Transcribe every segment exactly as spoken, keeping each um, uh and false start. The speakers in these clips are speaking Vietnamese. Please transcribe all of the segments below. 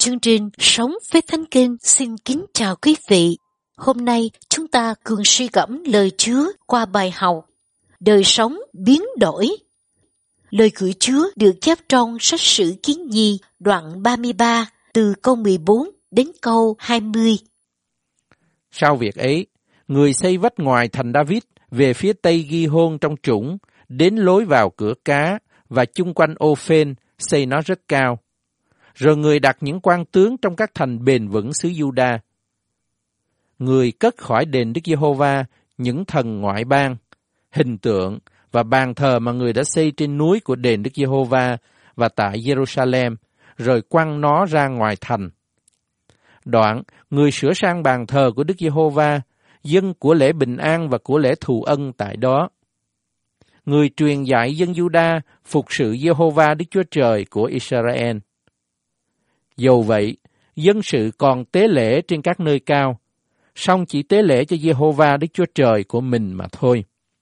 chương trình Sống với Thánh Kinh xin kính chào quý vị. Hôm nay chúng ta cùng suy gẫm lời Chúa qua bài học Đời sống biến đổi. Lời của Chúa được chép trong sách Sử Ký Nhi đoạn ba mươi ba từ câu mười bốn đến câu hai mươi. Sau việc ấy, người xây vách ngoài thành David về phía tây Gihon trong trũng, đến lối vào cửa cá và chung quanh Ô-phên xây nó rất cao. Rồi người đặt những quan tướng trong các thành bền vững xứ Giu-đa. Người cất khỏi đền Đức Giê-hô-va những thần ngoại bang, hình tượng và bàn thờ mà người đã xây trên núi của đền Đức Giê-hô-va và tại Giê-ru-sa-lem, rồi quăng nó ra ngoài thành. Đoạn, người sửa sang bàn thờ của Đức Giê-hô-va, dâng của lễ bình an và của lễ thù ân tại đó. Người truyền dạy dân Giu-đa phục sự Giê-hô-va Đức Chúa Trời của Israel. Dầu vậy, dân sự còn tế lễ trên các nơi cao, song chỉ tế lễ cho Giê-hô-va Đức Chúa Trời của mình mà thôi.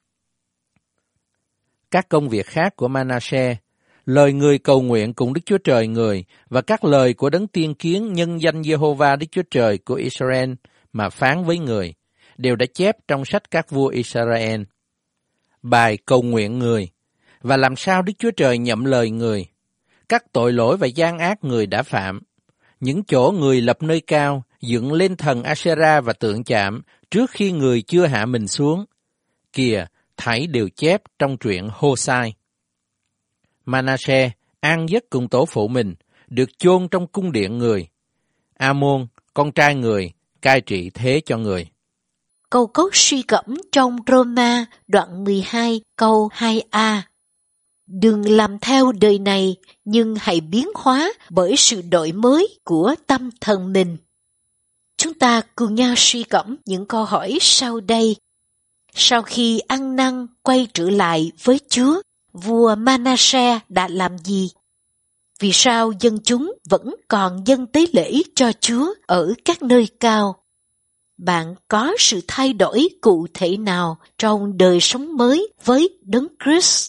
Các công việc khác của Ma-na-se, lời người cầu nguyện cùng Đức Chúa Trời người và các lời của đấng tiên kiến nhân danh Giê-hô-va Đức Chúa Trời của Israel mà phán với người, đều đã chép trong sách các vua Israel. Bài cầu nguyện người, và làm sao Đức Chúa Trời nhậm lời người, các tội lỗi và gian ác người đã phạm, những chỗ người lập nơi cao, dựng lên thần Asera và tượng chạm trước khi người chưa hạ mình xuống. Kìa, thảy đều chép trong truyện Hô-sai. Ma-na-se an giấc cùng tổ phụ mình, được chôn trong cung điện người. A-môn, con trai người, cai trị thế cho người. Câu cốt suy gẫm trong Roma đoạn mười hai câu hai a. Đừng làm theo đời này, nhưng hãy biến hóa bởi sự đổi mới của tâm thần mình. Chúng ta cùng nhau suy gẫm những câu hỏi sau đây. Sau khi ăn năn quay trở lại với Chúa, vua Ma-na-se đã làm gì? Vì sao dân chúng vẫn còn dâng tế lễ cho Chúa ở các nơi cao? Bạn có sự thay đổi cụ thể nào trong đời sống mới với Đấng Christ?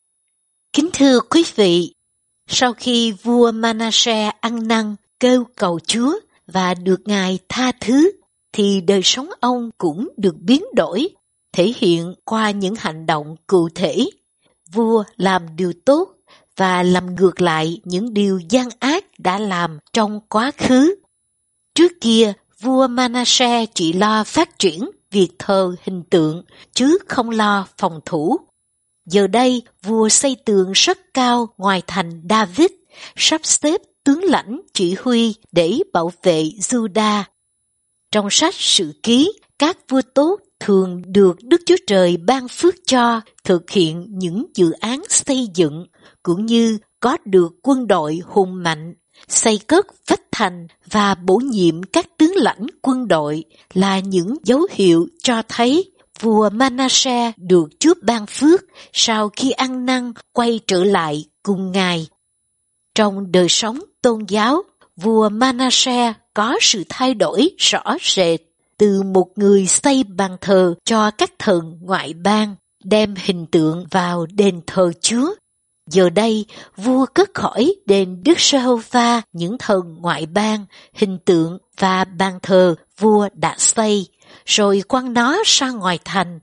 Kính thưa quý vị, sau khi vua Ma-na-se ăn năn kêu cầu Chúa và được Ngài tha thứ, thì đời sống ông cũng được biến đổi, thể hiện qua những hành động cụ thể. Vua làm điều tốt và làm ngược lại những điều gian ác đã làm trong quá khứ. Trước kia, vua Ma-na-se chỉ lo phát triển việc thờ hình tượng, chứ không lo phòng thủ. Giờ đây, vua xây tường rất cao ngoài thành David, sắp xếp tướng lãnh chỉ huy để bảo vệ Giu-đa. Trong sách Sử Ký, các vua tốt thường được Đức Chúa Trời ban phước cho thực hiện những dự án xây dựng, cũng như có được quân đội hùng mạnh, xây cất vách thành và bổ nhiệm các tướng lãnh quân đội là những dấu hiệu cho thấy vua Ma-na-se được Chúa ban phước sau khi ăn năn quay trở lại cùng Ngài. Trong đời sống tôn giáo, vua Ma-na-se có sự thay đổi rõ rệt từ một người xây bàn thờ cho các thần ngoại bang, đem hình tượng vào đền thờ Chúa. Giờ đây, vua cất khỏi đền Đức Giê-hô-va những thần ngoại bang, hình tượng và bàn thờ vua đã xây, rồi quăng nó ra ngoài thành.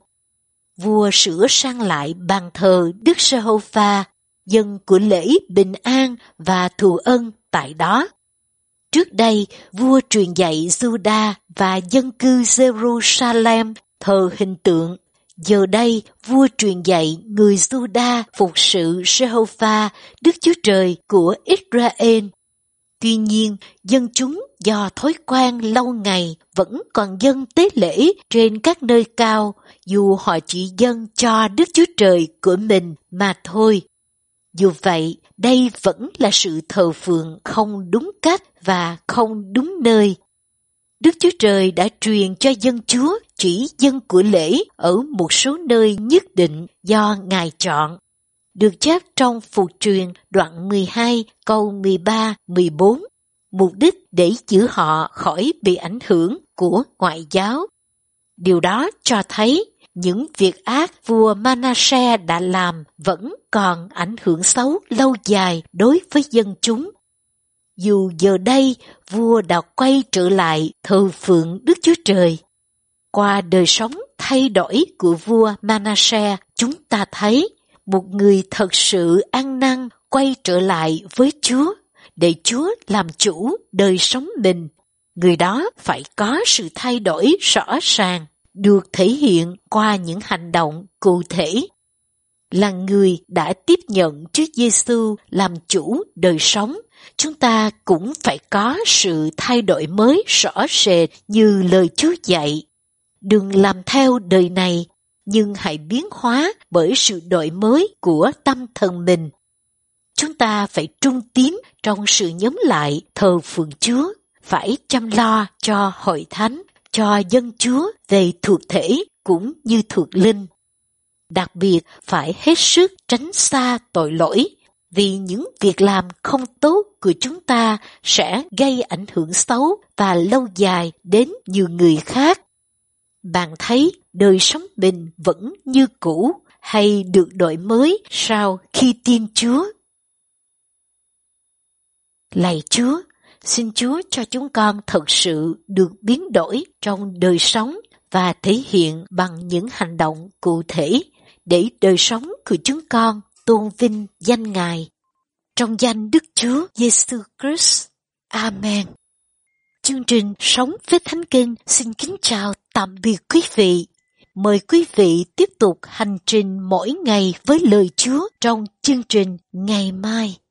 Vua sửa sang lại bàn thờ Đức Giê-hô-va, dâng của lễ bình an và thù ân tại đó. Trước đây, vua truyền dạy Giu-đa và dân cư Giê-ru-sa-lem thờ hình tượng. Giờ đây, vua truyền dạy người Giu-đa phục sự Giê-hô-va, Đức Chúa Trời của Israel. Tuy nhiên, dân chúng do thói quen lâu ngày vẫn còn dâng tế lễ trên các nơi cao, dù họ chỉ dâng cho Đức Chúa Trời của mình mà thôi. Dù vậy, đây vẫn là sự thờ phượng không đúng cách và không đúng nơi. Đức Chúa Trời đã truyền cho dân Chúa chỉ dâng của lễ ở một số nơi nhất định do Ngài chọn. Được chép trong Phục truyền đoạn mười hai câu mười ba mười bốn, mục đích để giữ họ khỏi bị ảnh hưởng của ngoại giáo. Điều đó cho thấy những việc ác vua Ma-na-se đã làm vẫn còn ảnh hưởng xấu lâu dài đối với dân chúng. Dù giờ đây vua đã quay trở lại thờ phượng Đức Chúa Trời. Qua đời sống thay đổi của vua Manasseh, chúng ta thấy một người thật sự ăn năn quay trở lại với Chúa, để Chúa làm chủ đời sống mình. Người đó phải có sự thay đổi rõ ràng, được thể hiện qua những hành động cụ thể. Là người đã tiếp nhận Chúa Giêsu làm chủ đời sống, chúng ta cũng phải có sự thay đổi mới rõ rệt như lời Chúa dạy. Đừng làm theo đời này, nhưng hãy biến hóa bởi sự đổi mới của tâm thần mình. Chúng ta phải trung tín trong sự nhóm lại thờ phượng Chúa, phải chăm lo cho hội thánh, cho dân Chúa về thuộc thể cũng như thuộc linh. Đặc biệt phải hết sức tránh xa tội lỗi, vì những việc làm không tốt của chúng ta sẽ gây ảnh hưởng xấu và lâu dài đến nhiều người khác. Bạn thấy đời sống mình vẫn như cũ hay được đổi mới sau khi tin Chúa? Lạy Chúa, xin Chúa cho chúng con thật sự được biến đổi trong đời sống và thể hiện bằng những hành động cụ thể để đời sống của chúng con tôn vinh danh Ngài. Trong danh Đức Chúa Giêsu Christ. Amen. Chương trình Sống với Thánh Kinh xin kính chào tạm biệt quý vị. Mời quý vị tiếp tục hành trình mỗi ngày với lời Chúa trong chương trình ngày mai.